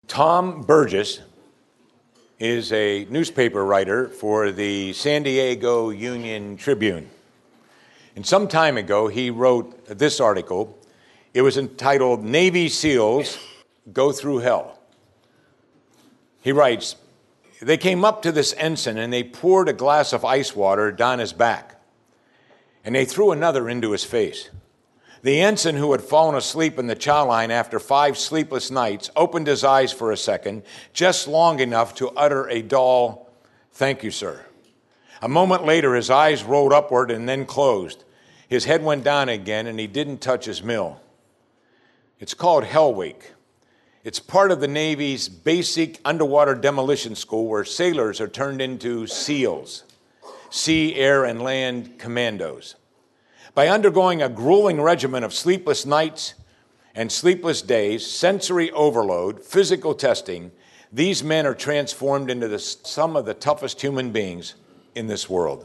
Tom Burgess is a newspaper writer for the San Diego Union-Tribune. And some time ago, he wrote this article. It was entitled, "Navy SEALs Go Through Hell." He writes, "They came up to this ensign and they poured a glass of ice water down his back, and they threw another into his face. The ensign, who had fallen asleep in the chow line after 5 sleepless nights, opened his eyes for a second, just long enough to utter a dull, 'Thank you, sir.' A moment later, his eyes rolled upward and then closed. His head went down again, and he didn't touch his mill." It's called Hell Week. It's part of the Navy's basic underwater demolition school where sailors are turned into SEALs, sea, air, and land commandos. By undergoing a grueling regimen of sleepless nights and sleepless days, sensory overload, physical testing, these men are transformed into some of the toughest human beings in this world.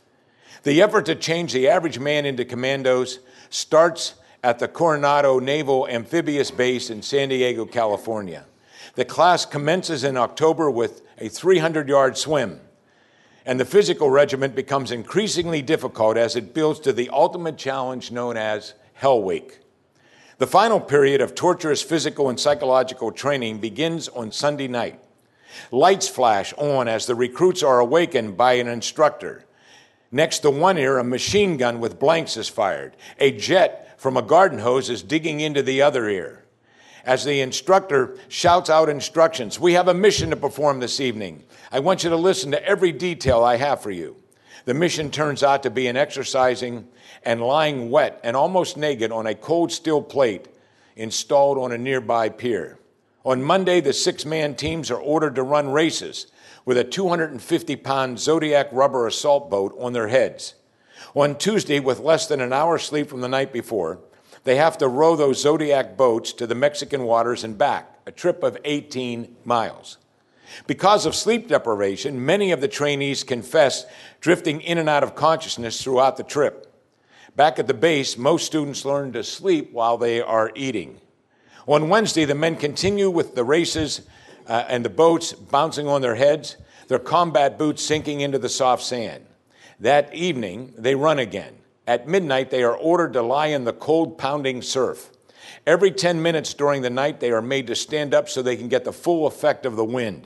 The effort to change the average man into commandos starts at the Coronado Naval Amphibious Base in San Diego, California. The class commences in October with a 300-yard swim, and the physical regimen becomes increasingly difficult as it builds to the ultimate challenge known as Hell Week. The final period of torturous physical and psychological training begins on Sunday night. Lights flash on as the recruits are awakened by an instructor. Next to one ear, a machine gun with blanks is fired. A jet from a garden hose is digging into the other ear. As the instructor shouts out instructions, "We have a mission to perform this evening. I want you to listen to every detail I have for you." The mission turns out to be an exercising and lying wet and almost naked on a cold steel plate installed on a nearby pier. On Monday, the 6-man teams are ordered to run races with a 250-pound Zodiac rubber assault boat on their heads. On Tuesday, with less than an hour's sleep from the night before, they have to row those Zodiac boats to the Mexican waters and back, a trip of 18 miles. Because of sleep deprivation, many of the trainees confess drifting in and out of consciousness throughout the trip. Back at the base, most students learn to sleep while they are eating. On Wednesday, the men continue with the races and the boats bouncing on their heads, their combat boots sinking into the soft sand. That evening, they run again. At midnight, they are ordered to lie in the cold, pounding surf. Every 10 minutes during the night, they are made to stand up so they can get the full effect of the wind.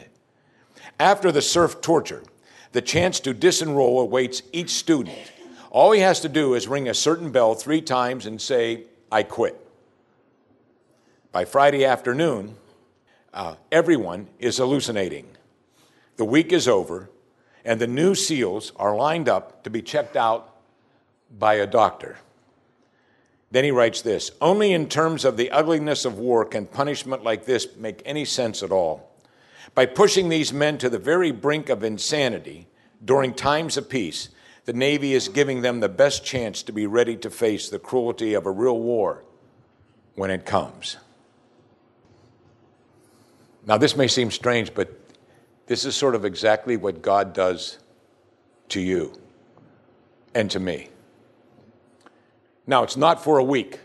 After the surf torture, the chance to disenroll awaits each student. All he has to do is ring a certain bell 3 times and say, "I quit." By Friday afternoon, everyone is hallucinating. The week is over, and the new SEALs are lined up to be checked out by a doctor. Then he writes this, "Only in terms of the ugliness of war can punishment like this make any sense at all. By pushing these men to the very brink of insanity during times of peace, the Navy is giving them the best chance to be ready to face the cruelty of a real war when it comes." Now, this may seem strange, but this is sort of exactly what God does to you and to me. Now, it's not for a week.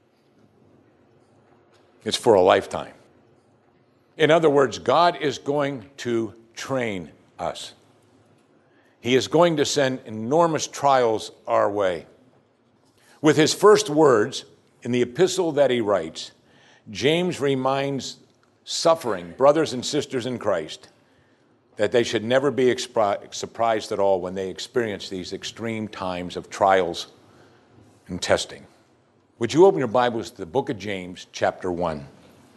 It's for a lifetime. In other words, God is going to train us. He is going to send enormous trials our way. With his first words in the epistle that he writes, James reminds suffering brothers and sisters in Christ that they should never be surprised at all when they experience these extreme times of trials and testing. Would you open your Bibles to the book of James, chapter 1?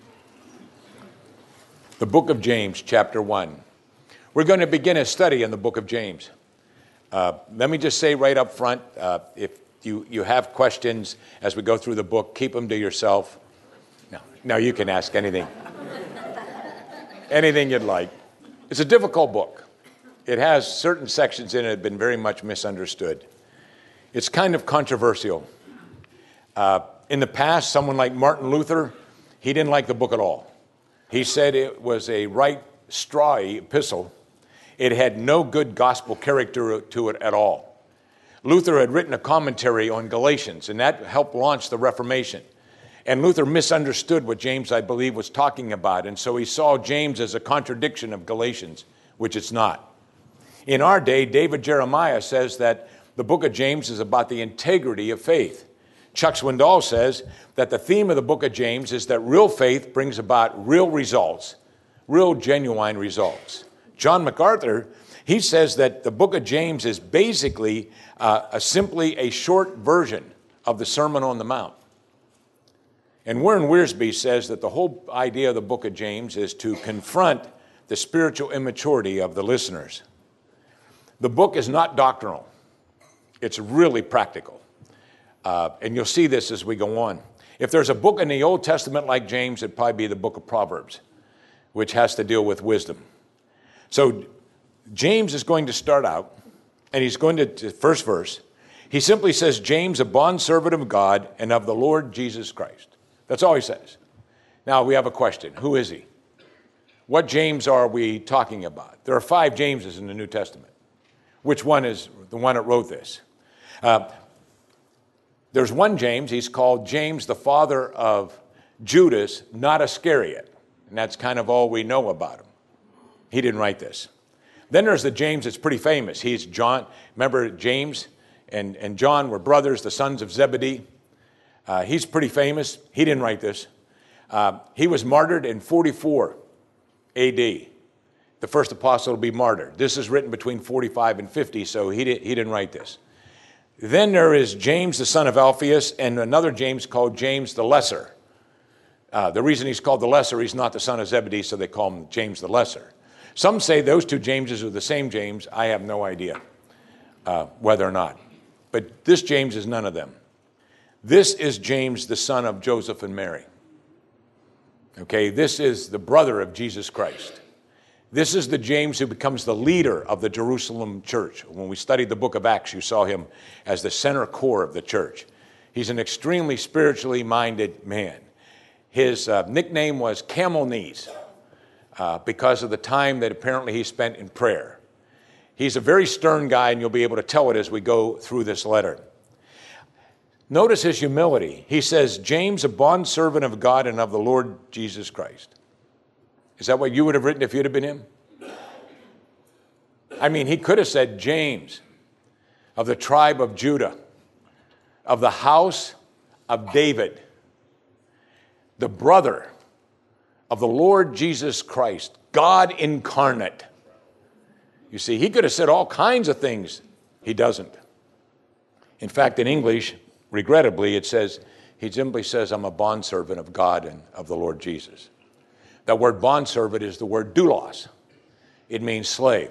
The book of James, chapter 1. We're going to begin a study in the book of James. Let me just say right up front, if you have questions as we go through the book, keep them to yourself. No, you can ask anything. Anything you'd like. It's a difficult book. It has certain sections in it that have been very much misunderstood. It's kind of controversial. In the past, someone like Martin Luther, he didn't like the book at all. He said it was a right strawy epistle. It had no good gospel character to it at all. Luther had written a commentary on Galatians, and that helped launch the Reformation. And Luther misunderstood what James, I believe, was talking about. And so he saw James as a contradiction of Galatians, which it's not. In our day, David Jeremiah says that the book of James is about the integrity of faith. Chuck Swindoll says that the theme of the book of James is that real faith brings about real results, real genuine results. John MacArthur, he says that the book of James is basically simply a short version of the Sermon on the Mount. And Warren Wiersbe says that the whole idea of the book of James is to confront the spiritual immaturity of the listeners. The book is not doctrinal. It's really practical. And you'll see this as we go on. If there's a book in the Old Testament like James, it'd probably be the book of Proverbs, which has to deal with wisdom. So James is going to start out, and he's going to, first verse, he simply says, James, a bondservant of God and of the Lord Jesus Christ. That's all he says. Now we have a question. Who is he? What James are we talking about? There are 5 Jameses in the New Testament. Which one is the one that wrote this? There's one James. He's called James, the father of Judas, not Iscariot. And that's kind of all we know about him. He didn't write this. Then there's the James that's pretty famous. He's John. Remember, James and John were brothers, the sons of Zebedee. He's pretty famous. He didn't write this. He was martyred in 44 A.D. The first apostle to be martyred. This is written between 45 and 50, so he didn't write this. Then there is James, the son of Alphaeus, and another James called James the Lesser. The reason he's called the Lesser, he's not the son of Zebedee, so they call him James the Lesser. Some say those 2 Jameses are the same James. I have no idea whether or not. But this James is none of them. This is James, the son of Joseph and Mary. Okay, this is the brother of Jesus Christ. This is the James who becomes the leader of the Jerusalem church. When we studied the book of Acts, you saw him as the center core of the church. He's an extremely spiritually minded man. His nickname was Camel Knees because of the time that apparently he spent in prayer. He's a very stern guy, and you'll be able to tell it as we go through this letter. Notice his humility. He says, James, a bondservant of God and of the Lord Jesus Christ. Is that what you would have written if you'd have been him? I mean, he could have said James, of the tribe of Judah, of the house of David, the brother of the Lord Jesus Christ, God incarnate. You see, he could have said all kinds of things. He doesn't. In fact, in English, regrettably, it says, he simply says, I'm a bondservant of God and of the Lord Jesus. That word bondservant is the word doulos. It means slave.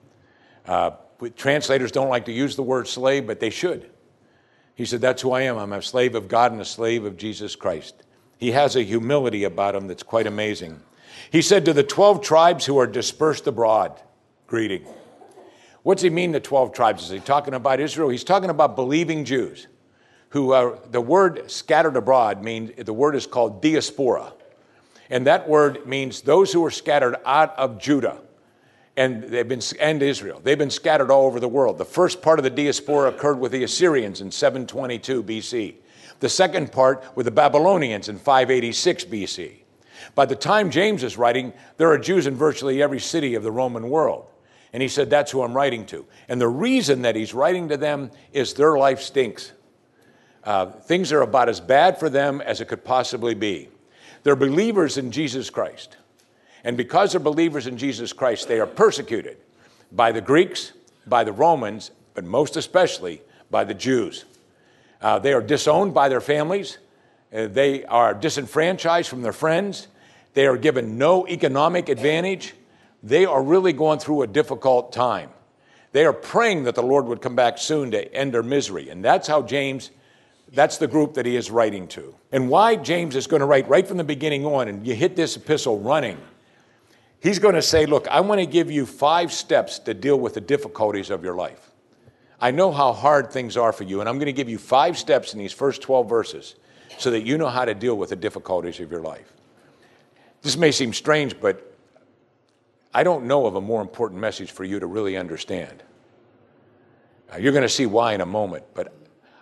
Translators don't like to use the word slave, but they should. He said, that's who I am. I'm a slave of God and a slave of Jesus Christ. He has a humility about him that's quite amazing. He said to the 12 tribes who are dispersed abroad, greeting. What's he mean, the 12 tribes? Is he talking about Israel? He's talking about believing Jews who are, the word scattered abroad means, the word is called diaspora. And that word means those who are scattered out of Judah and Israel. They've been scattered all over the world. The first part of the diaspora occurred with the Assyrians in 722 BC. The second part with the Babylonians in 586 BC. By the time James is writing, there are Jews in virtually every city of the Roman world. And he said, that's who I'm writing to. And the reason that he's writing to them is their life stinks. Things are about as bad for them as it could possibly be. They're believers in Jesus Christ. And because they're believers in Jesus Christ, they are persecuted by the Greeks, by the Romans, but most especially by the Jews. They are disowned by their families. They are disenfranchised from their friends. They are given no economic advantage. They are really going through a difficult time. They are praying that the Lord would come back soon to end their misery. And that's how James, that's the group that he is writing to. And why James is going to write right from the beginning on, and you hit this epistle running, he's going to say, look, I want to give you 5 steps to deal with the difficulties of your life. I know how hard things are for you, and I'm going to give you 5 steps in these first 12 verses so that you know how to deal with the difficulties of your life. This may seem strange, but I don't know of a more important message for you to really understand. You're going to see why in a moment, but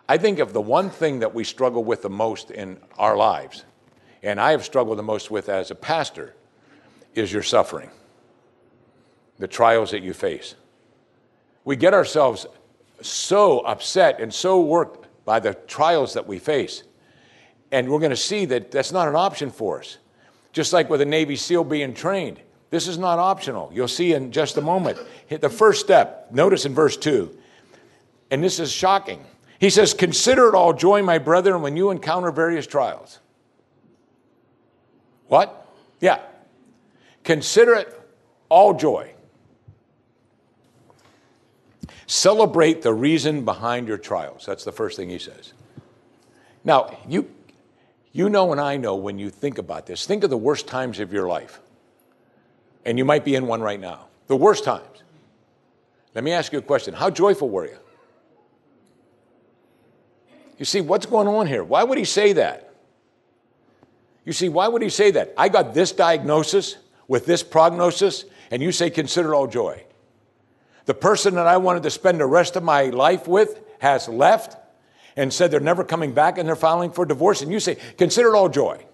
I think of the one thing that we struggle with the most in our lives, and I have struggled the most with as a pastor, is your suffering, the trials that you face. We get ourselves so upset and so worked by the trials that we face, and we're going to see that that's not an option for us. Just like with a Navy SEAL being trained, this is not optional. You'll see in just a moment. The first step, notice in verse 2, and this is shocking. He says, "Consider it all joy, my brethren, when you encounter various trials." What? Yeah. Consider it all joy. Celebrate the reason behind your trials. That's the first thing he says. Now, you know and I know when you think about this, think of the worst times of your life. And you might be in one right now. The worst times. Let me ask you a question. How joyful were you? You see, what's going on here? Why would he say that? You see, why would he say that? I got this diagnosis with this prognosis, and you say, consider it all joy. The person that I wanted to spend the rest of my life with has left and said they're never coming back and they're filing for divorce, and you say, consider it all joy.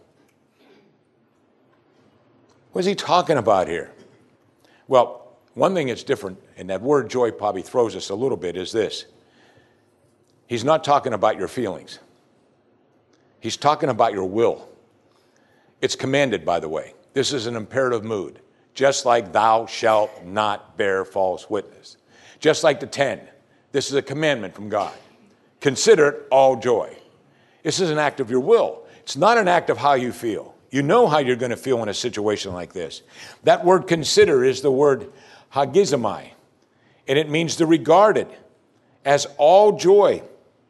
What is he talking about here? Well, one thing that's different, and that word joy probably throws us a little bit, is this. He's not talking about your feelings. He's talking about your will. It's commanded, by the way. This is an imperative mood. Just like thou shalt not bear false witness. Just like the 10. This is a commandment from God. Consider it all joy. This is an act of your will. It's not an act of how you feel. You know how you're going to feel in a situation like this. That word consider is the word hagizomai, and it means to regard it as all joy.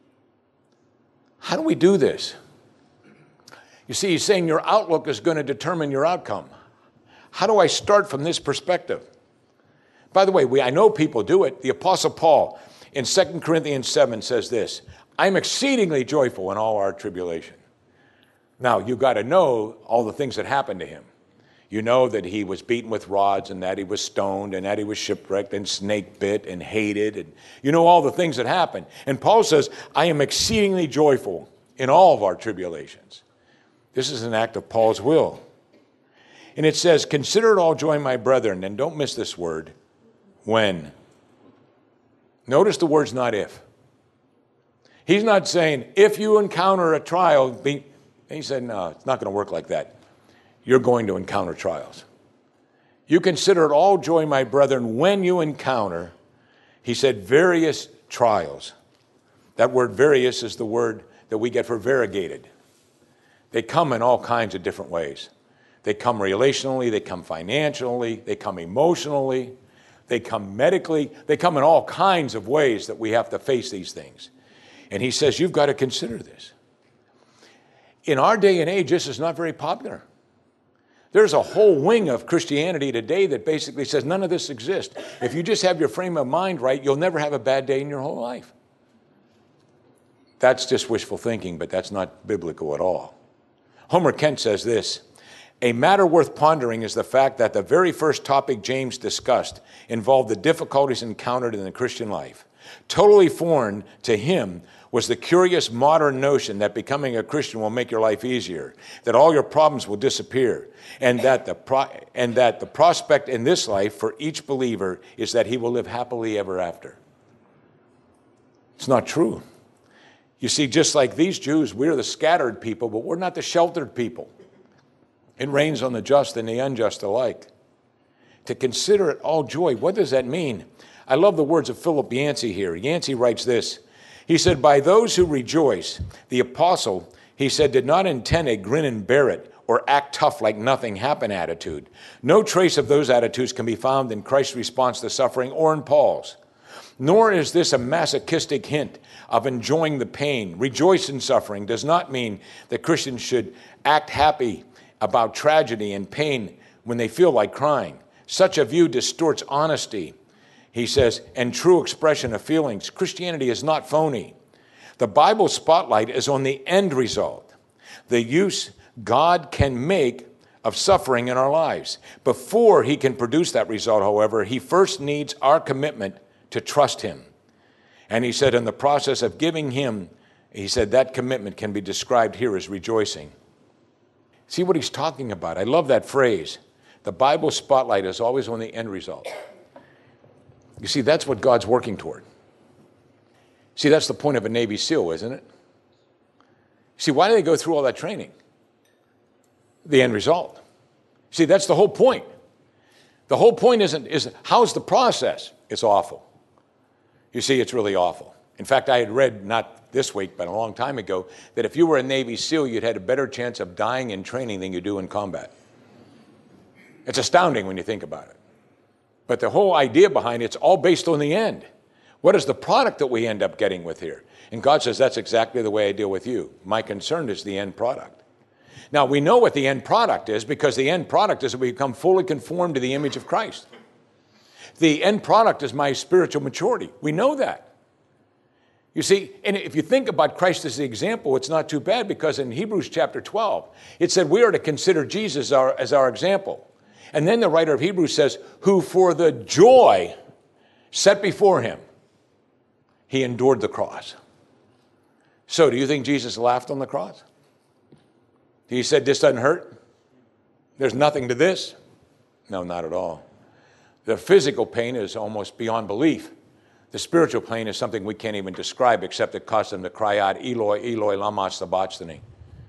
How do we do this? You see, he's saying your outlook is going to determine your outcome. How do I start from this perspective? By the way, I know people do it. The Apostle Paul in 2 Corinthians 7 says this, I'm exceedingly joyful in all our tribulation. Now, you've got to know all the things that happened to him. You know that he was beaten with rods and that he was stoned and that he was shipwrecked and snake bit and hated. And you know all the things that happened. And Paul says, I am exceedingly joyful in all of our tribulations. This is an act of Paul's will. And it says, consider it all joy, my brethren. And don't miss this word, when. Notice the word's not if. He's not saying, if you encounter a trial, he said, no, it's not going to work like that. You're going to encounter trials. You consider it all joy, my brethren, when you encounter, he said, various trials. That word various is the word that we get for variegated. They come in all kinds of different ways. They come relationally, they come financially, they come emotionally, they come medically, they come in all kinds of ways that we have to face these things. And he says, you've got to consider this. In our day and age, this is not very popular. There's a whole wing of Christianity today that basically says none of this exists. If you just have your frame of mind right, you'll never have a bad day in your whole life. That's just wishful thinking, but that's not biblical at all. Homer Kent says this, a matter worth pondering is the fact that the very first topic James discussed involved the difficulties encountered in the Christian life. Totally foreign to him was the curious modern notion that becoming a Christian will make your life easier, that all your problems will disappear, and that the prospect in this life for each believer is that he will live happily ever after. It's not true. You see, just like these Jews, we're the scattered people, but we're not the sheltered people. It rains on the just and the unjust alike. To consider it all joy, what does that mean? I love the words of Philip Yancey here. Yancey writes this. He said, by those who rejoice, the apostle, he said, did not intend a grin and bear it or act tough like nothing happened attitude. No trace of those attitudes can be found in Christ's response to suffering or in Paul's. Nor is this a masochistic hint of enjoying the pain. Rejoice in suffering does not mean that Christians should act happy about tragedy and pain when they feel like crying. Such a view distorts honesty, he says, and true expression of feelings. Christianity is not phony. The Bible's spotlight is on the end result, the use God can make of suffering in our lives. Before he can produce that result, however, he first needs our commitment to trust him. And he said, in the process of giving him He said that commitment can be described here as rejoicing. See what he's talking about? I love that phrase. The Bible spotlight is always on the end result. You see, that's what God's working toward. See, that's the point of a Navy SEAL, isn't it? See, why do they go through all that training? The end result. See, that's the whole point. The whole point isn't how's the process? It's awful. You see, it's really awful. In fact, I had read, not this week, but a long time ago, that if you were a Navy SEAL, you'd had a better chance of dying in training than you do in combat. It's astounding when you think about it. But the whole idea behind it's all based on the end. What is the product that we end up getting with here? And God says, that's exactly the way I deal with you. My concern is the end product. Now, we know what the end product is because the end product is that we become fully conformed to the image of Christ. The end product is my spiritual maturity. We know that. You see, and if you think about Christ as the example, it's not too bad because in Hebrews chapter 12, it said we are to consider Jesus as our example. And then the writer of Hebrews says, who for the joy set before him, he endured the cross. So do you think Jesus laughed on the cross? He said, this doesn't hurt? There's nothing to this? No, not at all. The physical pain is almost beyond belief. The spiritual pain is something we can't even describe except it caused them to cry out, Eloi, Eloi, lama sabachthani.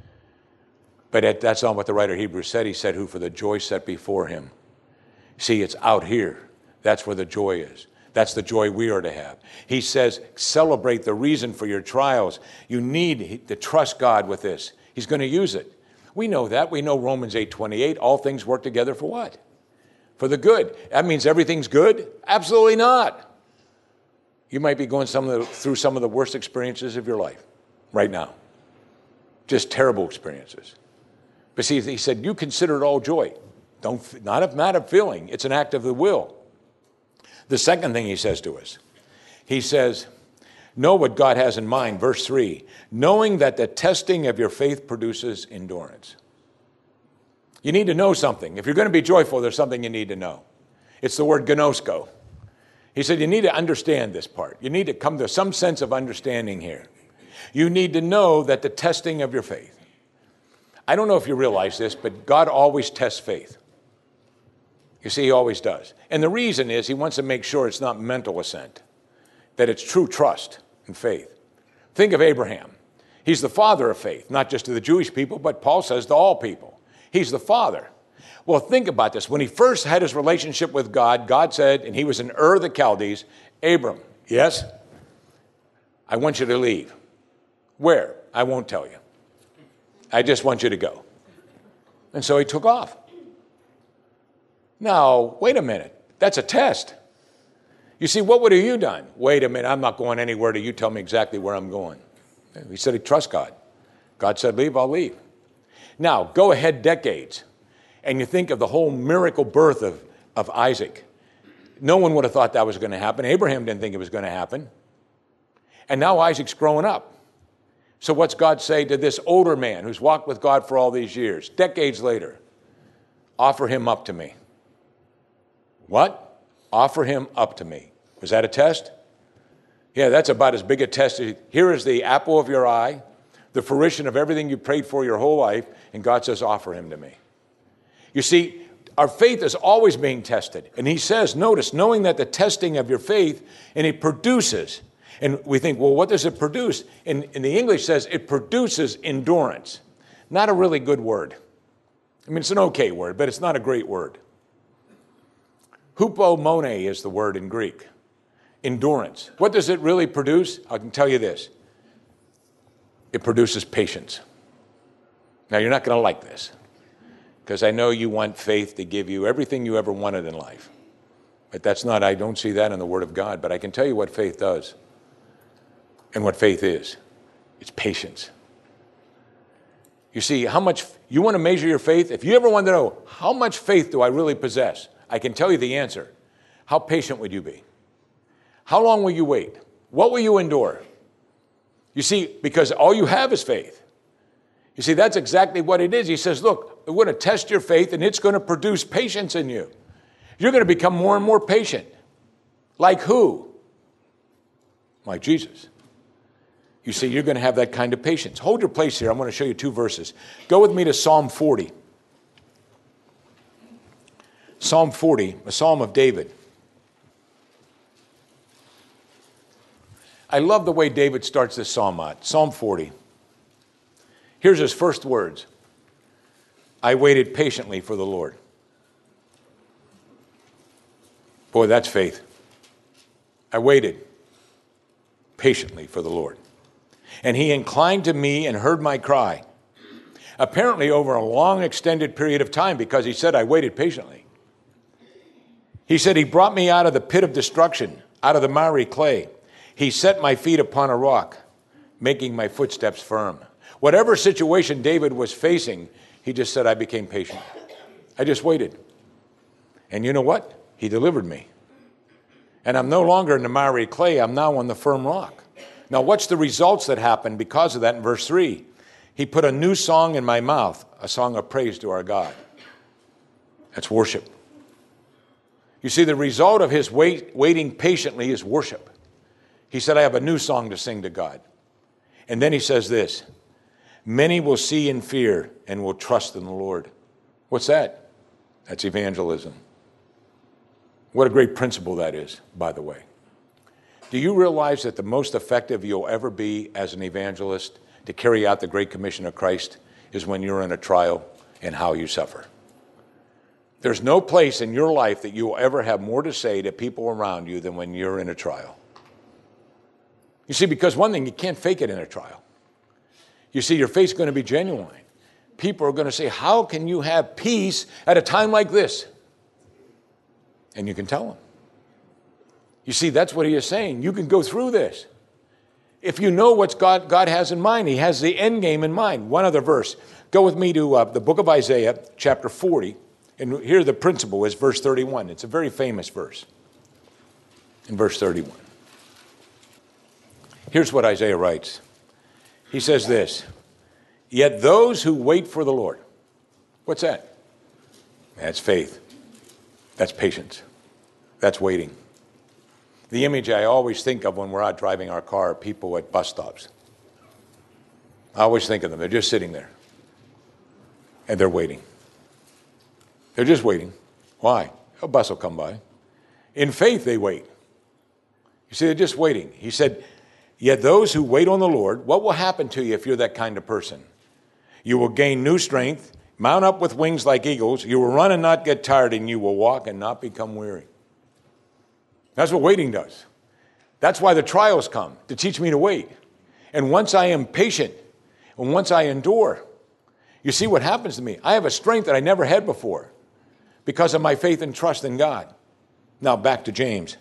But that's not what the writer of Hebrews said. He said, who for the joy set before him. See, it's out here. That's where the joy is. That's the joy we are to have. He says, celebrate the reason for your trials. You need to trust God with this. He's going to use it. We know that. We know Romans 8:28. All things work together for what? For the good. That means everything's good? Absolutely not. You might be going through some of the worst experiences of your life right now. Just terrible experiences. But see, he said, you consider it all joy. Not a matter of feeling. It's an act of the will. The second thing he says to us, he says, know what God has in mind. Verse 3, knowing that the testing of your faith produces endurance. You need to know something. If you're going to be joyful, there's something you need to know. It's the word gnosko. He said, you need to understand this part. You need to come to some sense of understanding here. You need to know that the testing of your faith. I don't know if you realize this, but God always tests faith. You see, he always does. And the reason is he wants to make sure it's not mental assent, that it's true trust and faith. Think of Abraham. He's the father of faith, not just to the Jewish people, but Paul says to all people. He's the father. Well, think about this. When he first had his relationship with God, God said, and he was in Ur of the Chaldees, Abram, yes, I want you to leave. Where? I won't tell you. I just want you to go. And so he took off. Now, wait a minute. That's a test. You see, what would have you done? Wait a minute, I'm not going anywhere till you tell me exactly where I'm going. He said he'd trust God. God said, leave, I'll leave. Now, go ahead decades, and you think of the whole miracle birth of Isaac. No one would have thought that was going to happen. Abraham didn't think it was going to happen. And now Isaac's growing up. So what's God say to this older man who's walked with God for all these years, decades later? Offer him up to me. What? Offer him up to me. Was that a test? Yeah, that's about as big a test as, here is the apple of your eye, the fruition of everything you prayed for your whole life, and God says, offer him to me. You see, our faith is always being tested. And he says, notice, knowing that the testing of your faith, and it produces, and we think, well, what does it produce? In the English says it produces endurance. Not a really good word. I mean, it's an okay word, but it's not a great word. Hupomone is the word in Greek. Endurance. What does it really produce? I can tell you this. It produces patience. Now, you're not going to like this, because I know you want faith to give you everything you ever wanted in life. But that's not, I don't see that in the Word of God. But I can tell you what faith does and what faith is. It's patience. You see, how much, you want to measure your faith? If you ever want to know, how much faith do I really possess? I can tell you the answer. How patient would you be? How long will you wait? What will you endure? You see, because all you have is faith. You see, that's exactly what it is. He says, look, we're going to test your faith, and it's going to produce patience in you. You're going to become more and more patient. Like who? Like Jesus. You see, you're going to have that kind of patience. Hold your place here. I'm going to show you 2 verses. Go with me to Psalm 40. Psalm 40, a psalm of David. I love the way David starts this psalm out. Psalm 40. Here's his first words. I waited patiently for the Lord. Boy, that's faith. I waited patiently for the Lord. And he inclined to me and heard my cry. Apparently over a long extended period of time, because he said, I waited patiently. He said, he brought me out of the pit of destruction, out of the miry clay. He set my feet upon a rock, making my footsteps firm. Whatever situation David was facing, he just said, I became patient. I just waited. And you know what? He delivered me. And I'm no longer in the miry clay. I'm now on the firm rock. Now, what's the results that happened because of that in verse 3? He put a new song in my mouth, a song of praise to our God. That's worship. You see, the result of his waiting patiently is worship. He said, I have a new song to sing to God. And then he says this, many will see and fear and will trust in the Lord. What's that? That's evangelism. What a great principle that is, by the way. Do you realize that the most effective you'll ever be as an evangelist to carry out the Great Commission of Christ is when you're in a trial and how you suffer? There's no place in your life that you will ever have more to say to people around you than when you're in a trial. You see, because one thing, you can't fake it in a trial. You see, your faith's going to be genuine. People are going to say, how can you have peace at a time like this? And you can tell them. You see, that's what he is saying. You can go through this. If you know what God has in mind, he has the end game in mind. One other verse. Go with me to the book of Isaiah, chapter 40. And here the principle is verse 31. It's a very famous verse. In verse 31. Here's what Isaiah writes. He says this, yet those who wait for the Lord. What's that? That's faith. That's patience. That's waiting. The image I always think of when we're out driving our car are people at bus stops. I always think of them. They're just sitting there. And they're waiting. They're just waiting. Why? A bus will come by. In faith, they wait. You see, they're just waiting. He said, yet those who wait on the Lord, what will happen to you if you're that kind of person? You will gain new strength, mount up with wings like eagles. You will run and not get tired, and you will walk and not become weary. That's what waiting does. That's why the trials come, to teach me to wait. And once I am patient, and once I endure, you see what happens to me. I have a strength that I never had before because of my faith and trust in God. Now back to James.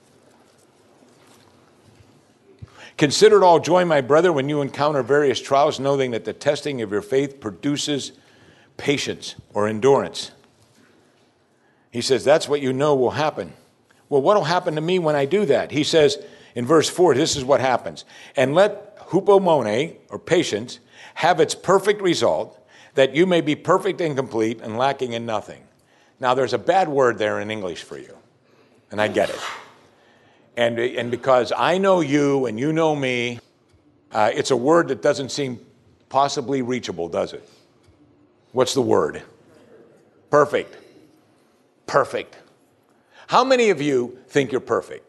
Consider it all joy, my brother, when you encounter various trials, knowing that the testing of your faith produces patience or endurance. He says, that's what you know will happen. Well, what will happen to me when I do that? He says in verse 4, this is what happens. And let hupomone, or patience, have its perfect result, that you may be perfect and complete and lacking in nothing. Now, there's a bad word there in English for you, and I get it. And because I know you and you know me, it's a word that doesn't seem possibly reachable, does it? What's the word? Perfect. Perfect. How many of you think you're perfect?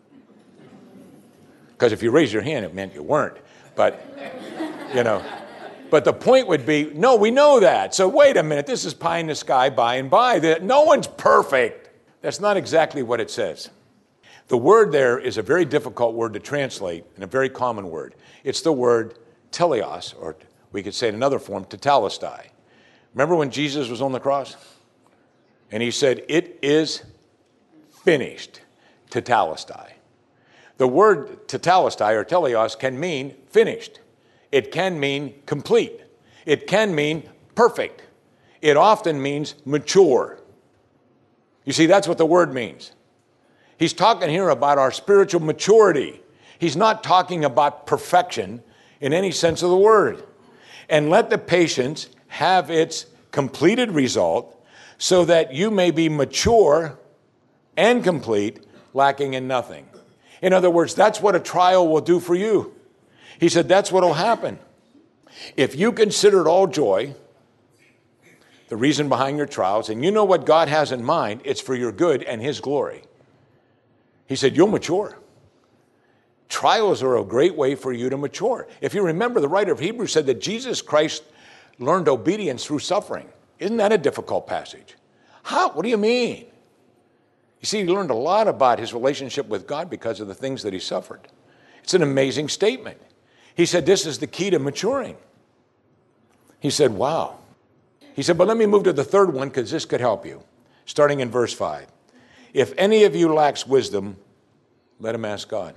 Because if you raised your hand, it meant you weren't. But, you know, but the point would be, no, we know that. So wait a minute, this is pie in the sky, by and by. No one's perfect. That's not exactly what it says. The word there is a very difficult word to translate and a very common word. It's the word teleos, or we could say in another form, tetelestai. Remember when Jesus was on the cross? And he said, it is finished, tetelestai. The word tetelestai or teleos can mean finished. It can mean complete. It can mean perfect. It often means mature. You see, that's what the word means. He's talking here about our spiritual maturity. He's not talking about perfection in any sense of the word. And let the patience have its completed result so that you may be mature and complete, lacking in nothing. In other words, that's what a trial will do for you. He said, that's what will happen. If you consider it all joy, the reason behind your trials, and you know what God has in mind, it's for your good and his glory. He said, you'll mature. Trials are a great way for you to mature. If you remember, the writer of Hebrews said that Jesus Christ learned obedience through suffering. Isn't that a difficult passage? How? What do you mean? You see, he learned a lot about his relationship with God because of the things that he suffered. It's an amazing statement. He said, this is the key to maturing. He said, wow. He said, but let me move to the third one because this could help you. Starting in verse 5. If any of you lacks wisdom, let him ask God.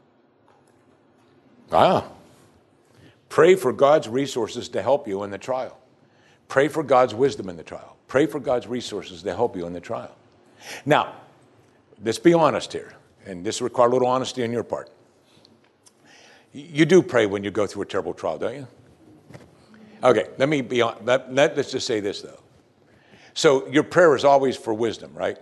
Pray for God's resources to help you in the trial. Pray for God's wisdom in the trial. Pray for God's resources to help you in the trial. Now, let's be honest here, and this requires a little honesty on your part. You do pray when you go through a terrible trial, don't you? Okay, let me be on. Let's just say this, though. So your prayer is always for wisdom, right?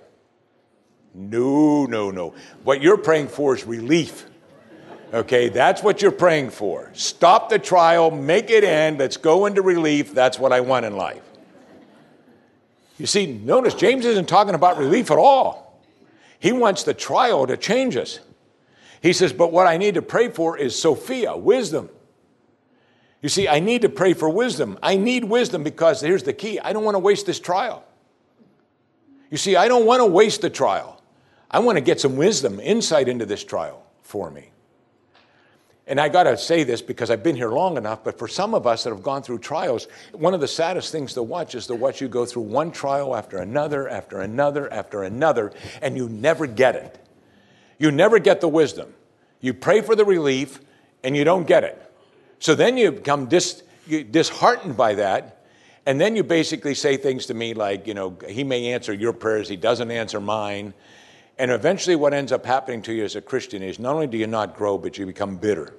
No. What you're praying for is relief. Okay, that's what you're praying for. Stop the trial, make it end, let's go into relief. That's what I want in life. You see, notice James isn't talking about relief at all. He wants the trial to change us. He says, but what I need to pray for is Sophia, wisdom. You see, I need to pray for wisdom. I need wisdom because here's the key. I don't want to waste this trial. You see, I don't want to waste the trial. I want to get some wisdom, insight into this trial for me. And I got to say this because I've been here long enough, but for some of us that have gone through trials, one of the saddest things to watch is to watch you go through one trial after another, after another, after another, and you never get it. You never get the wisdom. You pray for the relief, and you don't get it. So then you become disheartened by that, and then you basically say things to me like, he may answer your prayers, he doesn't answer mine. And eventually what ends up happening to you as a Christian is not only do you not grow, but you become bitter.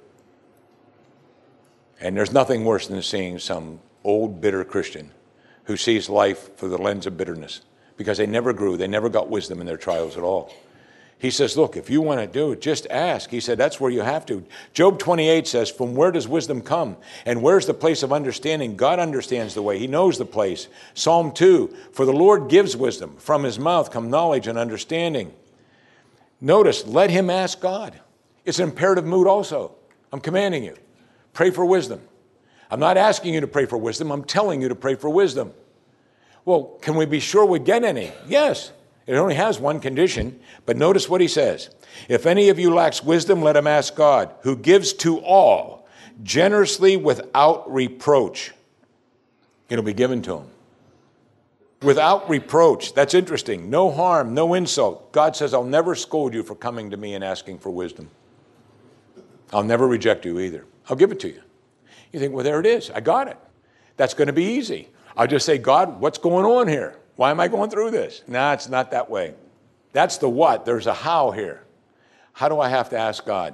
And there's nothing worse than seeing some old, bitter Christian who sees life through the lens of bitterness because they never grew. They never got wisdom in their trials at all. He says, look, if you want to do it, just ask. He said, that's where you have to. Job 28 says, from where does wisdom come? And where's the place of understanding? God understands the way. He knows the place. Psalm 2, for the Lord gives wisdom. From his mouth come knowledge and understanding. Notice, let him ask God. It's an imperative mood also. I'm commanding you. Pray for wisdom. I'm not asking you to pray for wisdom. I'm telling you to pray for wisdom. Well, can we be sure we get any? Yes. It only has one condition, but notice what he says. If any of you lacks wisdom, let him ask God, who gives to all generously without reproach. It'll be given to him. Without reproach. That's interesting. No harm, no insult. God says, I'll never scold you for coming to me and asking for wisdom. I'll never reject you either. I'll give it to you. You think, well, there it is. I got it. That's going to be easy. I'll just say, God, what's going on here? Why am I going through this? No, it's not that way. That's the what. There's a how here. How do I have to ask God?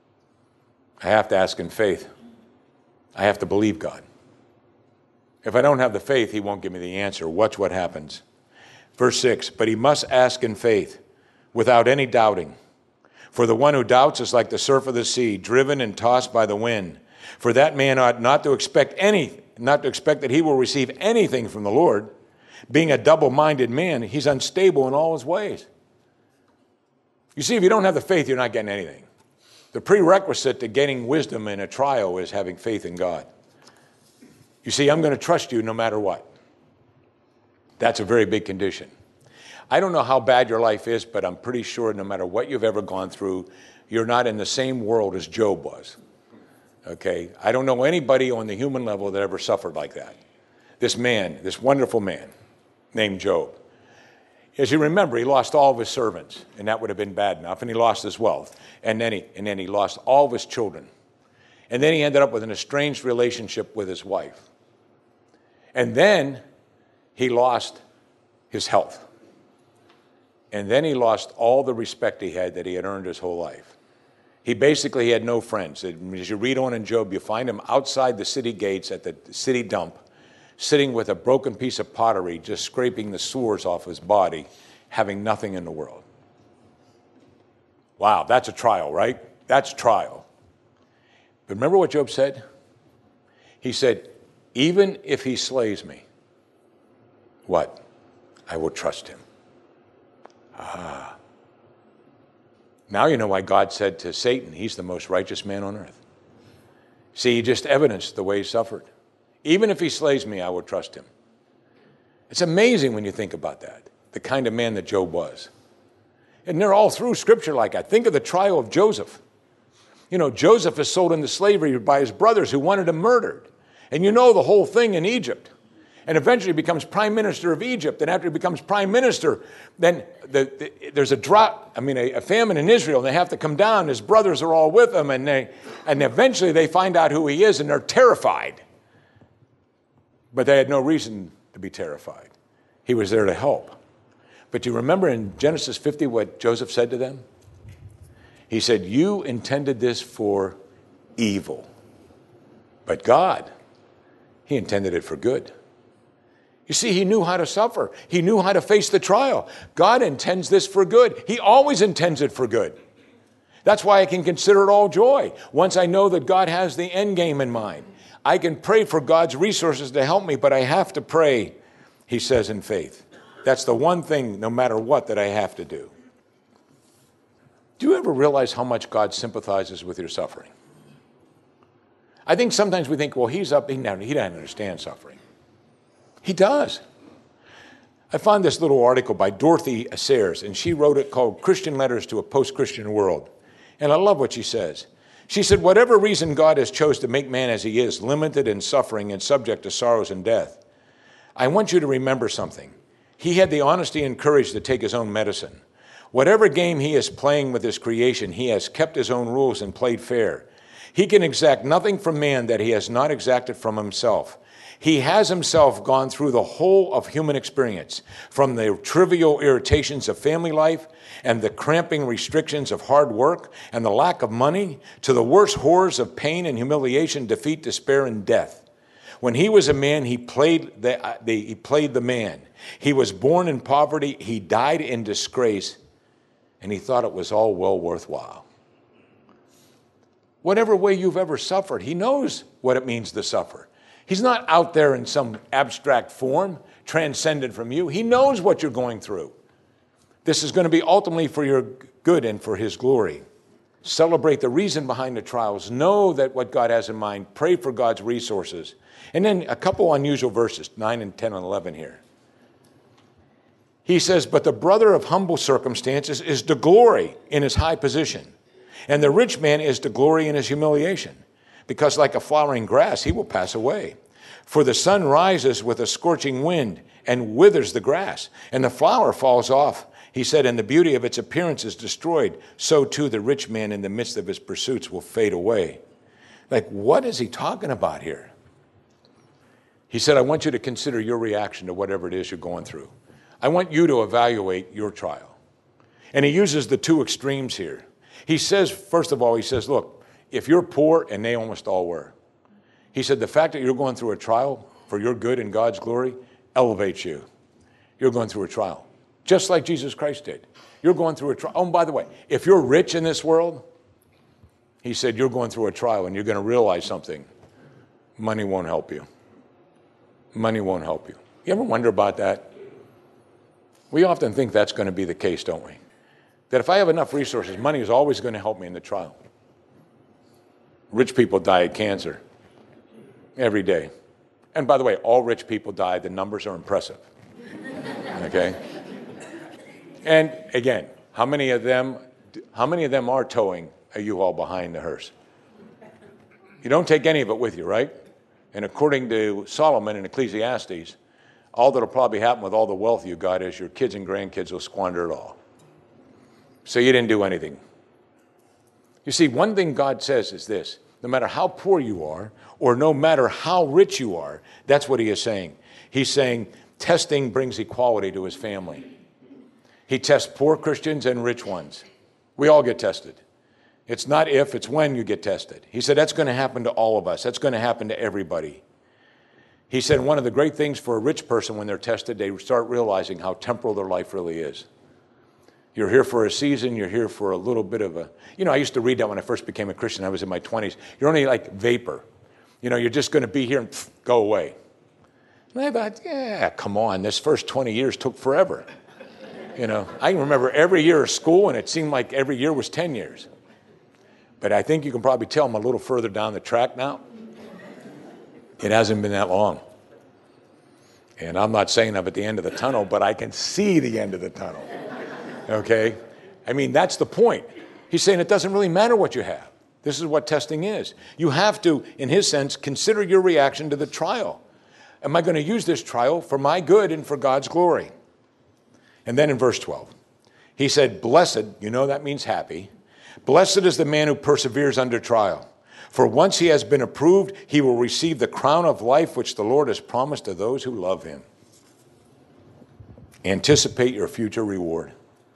I have to ask in faith. I have to believe God. If I don't have the faith, he won't give me the answer. Watch what happens. Verse 6, but he must ask in faith without any doubting. For the one who doubts is like the surf of the sea, driven and tossed by the wind. For that man ought not to expect that he will receive anything from the Lord. Being a double-minded man, he's unstable in all his ways. You see, if you don't have the faith, you're not getting anything. The prerequisite to getting wisdom in a trial is having faith in God. You see, I'm going to trust you no matter what. That's a very big condition. I don't know how bad your life is, but I'm pretty sure no matter what you've ever gone through, you're not in the same world as Job was. Okay? I don't know anybody on the human level that ever suffered like that. This man, this wonderful man named Job. As you remember, he lost all of his servants, and that would have been bad enough, and he lost his wealth, and then he lost all of his children. And then he ended up with an estranged relationship with his wife. And then he lost his health. And then he lost all the respect he had that he had earned his whole life. He basically had no friends. As you read on in Job, you find him outside the city gates at the city dump, sitting with a broken piece of pottery, just scraping the sores off his body, having nothing in the world. Wow, that's a trial, right? That's trial. But remember what Job said? He said, even if he slays me, what? I will trust him. Now you know why God said to Satan, he's the most righteous man on earth. See, he just evidenced the way he suffered. Even if he slays me, I will trust him. It's amazing when you think about that, the kind of man that Job was. And they're all through Scripture like that. Think of the trial of Joseph. You know, Joseph is sold into slavery by his brothers who wanted him murdered. And you know the whole thing in Egypt. And eventually becomes prime minister of Egypt. And after he becomes prime minister, then there's a famine in Israel. And they have to come down. His brothers are all with him. And eventually they find out who he is and they're terrified. But they had no reason to be terrified. He was there to help. But do you remember in Genesis 50 what Joseph said to them? He said, you intended this for evil. But God, he intended it for good. You see, he knew how to suffer. He knew how to face the trial. God intends this for good. He always intends it for good. That's why I can consider it all joy. Once I know that God has the end game in mind, I can pray for God's resources to help me, but I have to pray, he says, in faith. That's the one thing, no matter what, that I have to do. Do you ever realize how much God sympathizes with your suffering? I think sometimes we think, well, he doesn't understand suffering. He does. I found this little article by Dorothy Sayers, and she wrote it called Christian Letters to a Post-Christian World. And I love what she says. She said, whatever reason God has chose to make man as he is, limited in suffering and subject to sorrows and death, I want you to remember something. He had the honesty and courage to take his own medicine. Whatever game he is playing with his creation, he has kept his own rules and played fair. He can exact nothing from man that he has not exacted from himself. He has himself gone through the whole of human experience, from the trivial irritations of family life and the cramping restrictions of hard work and the lack of money to the worst horrors of pain and humiliation, defeat, despair, and death. When he was a man, he played the man. He was born in poverty, he died in disgrace, and he thought it was all well worthwhile. Whatever way you've ever suffered, he knows what it means to suffer. He's not out there in some abstract form, transcendent from you. He knows what you're going through. This is going to be ultimately for your good and for his glory. Celebrate the reason behind the trials. Know that what God has in mind. Pray for God's resources. And then a couple unusual verses, 9 and 10 and 11 here. He says, but the brother of humble circumstances is to glory in his high position, and the rich man is to glory in his humiliation. Because like a flowering grass, he will pass away. For the sun rises with a scorching wind and withers the grass, and the flower falls off. He said, and the beauty of its appearance is destroyed. So too the rich man in the midst of his pursuits will fade away. Like, what is he talking about here? He said, I want you to consider your reaction to whatever it is you're going through. I want you to evaluate your trial. And he uses the two extremes here. He says, first of all, he says, look, if you're poor, and they almost all were, he said, the fact that you're going through a trial for your good and God's glory elevates you. You're going through a trial, just like Jesus Christ did. You're going through a trial. Oh, and by the way, if you're rich in this world, he said, you're going through a trial, and you're going to realize something. Money won't help you. Money won't help you. You ever wonder about that? We often think that's going to be the case, don't we? That if I have enough resources, money is always going to help me in the trial. Rich people die of cancer every day. And by the way, all rich people die. The numbers are impressive. Okay? And again, how many of them are towing a U-Haul behind the hearse? You don't take any of it with you, right? And according to Solomon in Ecclesiastes, all that'll probably happen with all the wealth you got is your kids and grandkids will squander it all. So you didn't do anything. You see, one thing God says is this: no matter how poor you are, or no matter how rich you are, that's what he is saying. He's saying testing brings equality to his family. He tests poor Christians and rich ones. We all get tested. It's not if, it's when you get tested. He said that's going to happen to all of us. That's going to happen to everybody. He said one of the great things for a rich person when they're tested, they start realizing how temporal their life really is. You're here for a season. You're here for a little bit of a, I used to read that when I first became a Christian. I was in my 20s. You're only like vapor. You're just going to be here and go away. And I thought, yeah, come on. This first 20 years took forever. I can remember every year of school, and it seemed like every year was 10 years. But I think you can probably tell I'm a little further down the track now. It hasn't been that long. And I'm not saying I'm at the end of the tunnel, but I can see the end of the tunnel. Okay? I mean, that's the point. He's saying it doesn't really matter what you have. This is what testing is. You have to, in his sense, consider your reaction to the trial. Am I going to use this trial for my good and for God's glory? And then in verse 12, he said, blessed, that means happy. Blessed is the man who perseveres under trial. For once he has been approved, he will receive the crown of life which the Lord has promised to those who love him. Anticipate your future reward.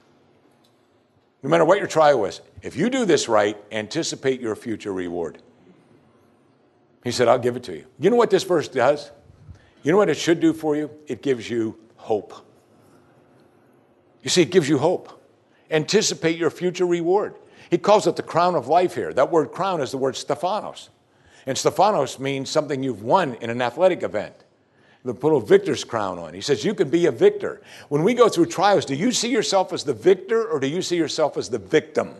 No matter what your trial is, if you do this right, anticipate your future reward. He said, I'll give it to you. You know what this verse does? You know what it should do for you? It gives you hope. You see, it gives you hope. Anticipate your future reward. He calls it the crown of life here. That word crown is the word Stephanos. And Stephanos means something you've won in an athletic event. The put a victor's crown on. He says you can be a victor. When we go through trials, do you see yourself as the victor or do you see yourself as the victim?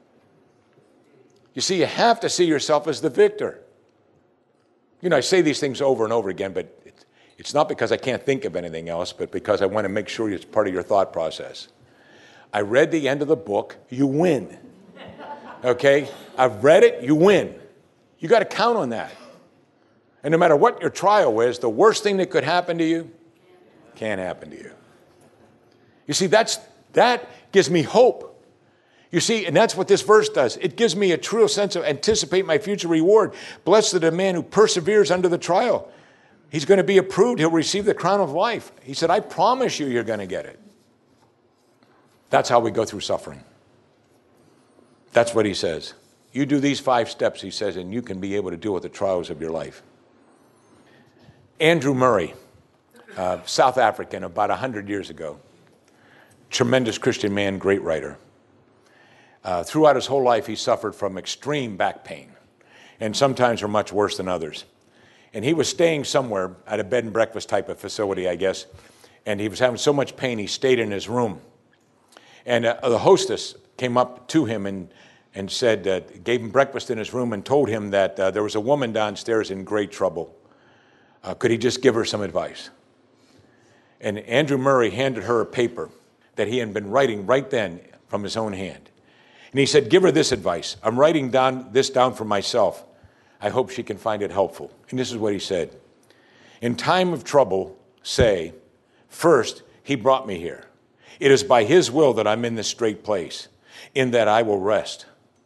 You see, you have to see yourself as the victor. I say these things over and over again, but it's not because I can't think of anything else, but because I want to make sure it's part of your thought process. I read the end of the book, you win. Okay? I've read it, you win. You got to count on that. And no matter what your trial is, the worst thing that could happen to you can't happen to you. You see, that gives me hope. You see, and that's what this verse does. It gives me a true sense of anticipate my future reward. Blessed is the man who perseveres under the trial. He's going to be approved. He'll receive the crown of life. He said, I promise you're going to get it. That's how we go through suffering. That's what he says. You do these 5 steps, he says, and you can be able to deal with the trials of your life. Andrew Murray, South African, about 100 years ago. Tremendous Christian man, great writer. Throughout his whole life, he suffered from extreme back pain, and sometimes are much worse than others. And he was staying somewhere at a bed and breakfast type of facility, I guess, and he was having so much pain, he stayed in his room. And the hostess came up to him and said, gave him breakfast in his room and told him that there was a woman downstairs in great trouble. Could he just give her some advice? And Andrew Murray handed her a paper that he had been writing right then from his own hand. And he said, give her this advice. I'm writing this down for myself. I hope she can find it helpful. And this is what he said. In time of trouble, say, first, he brought me here. It is by his will that I'm in this straight place, in that I will rest.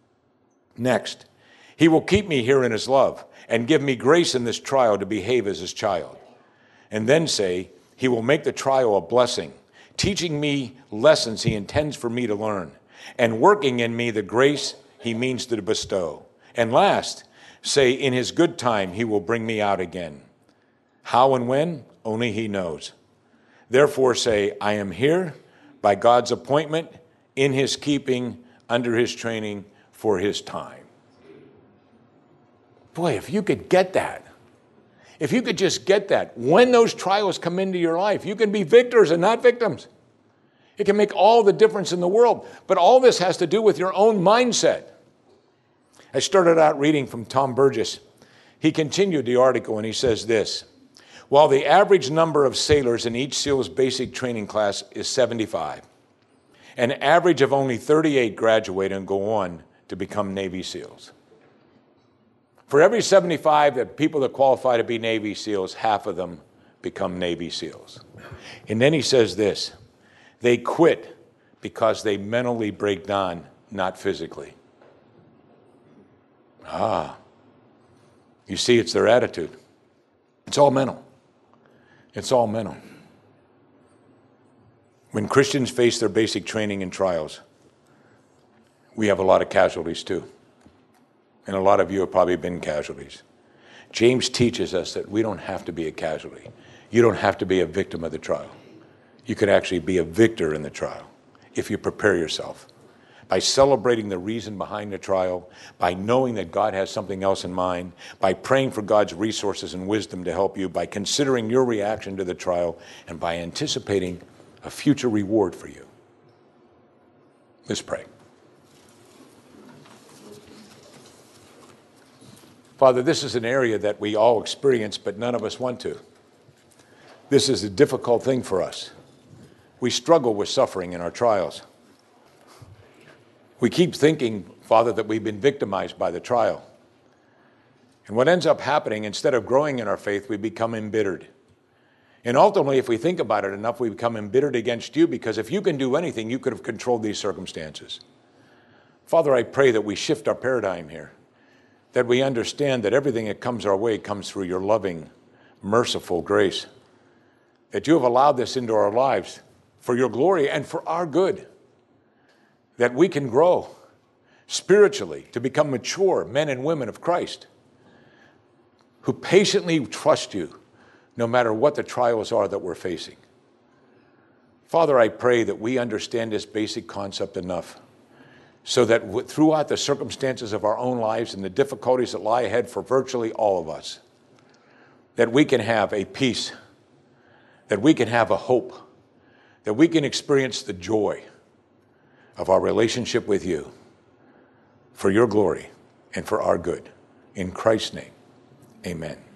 Next, he will keep me here in his love and give me grace in this trial to behave as his child. And then say, he will make the trial a blessing, teaching me lessons he intends for me to learn, and working in me the grace he means to bestow. And last, say, in his good time, he will bring me out again. How and when? Only he knows. Therefore say, I am here by God's appointment, in his keeping, under his training, for his time. Boy, if you could get that, if you could just get that, when those trials come into your life, you can be victors and not victims. It can make all the difference in the world. But all this has to do with your own mindset. I started out reading from Tom Burgess. He continued the article and he says this, while the average number of sailors in each SEAL's basic training class is 75, an average of only 38 graduate and go on to become Navy SEALs. For every 75 people that qualify to be Navy SEALs, half of them become Navy SEALs. And then he says this, they quit because they mentally break down, not physically. You see, it's their attitude. It's all mental. It's all mental. When Christians face their basic training and trials, we have a lot of casualties too. And a lot of you have probably been casualties. James teaches us that we don't have to be a casualty. You don't have to be a victim of the trial. You can actually be a victor in the trial if you prepare yourself. By celebrating the reason behind the trial, by knowing that God has something else in mind, by praying for God's resources and wisdom to help you, by considering your reaction to the trial, and by anticipating a future reward for you. Let's pray. Father, this is an area that we all experience, but none of us want to. This is a difficult thing for us. We struggle with suffering in our trials. We keep thinking, Father, that we've been victimized by the trial. And what ends up happening, instead of growing in our faith, we become embittered. And ultimately, if we think about it enough, we become embittered against you, because if you can do anything, you could have controlled these circumstances. Father, I pray that we shift our paradigm here, that we understand that everything that comes our way comes through your loving, merciful grace, that you have allowed this into our lives for your glory and for our good, that we can grow spiritually to become mature men and women of Christ who patiently trust you no matter what the trials are that we're facing. Father, I pray that we understand this basic concept enough so that throughout the circumstances of our own lives and the difficulties that lie ahead for virtually all of us, that we can have a peace, that we can have a hope, that we can experience the joy of our relationship with you for your glory and for our good. In Christ's name, amen.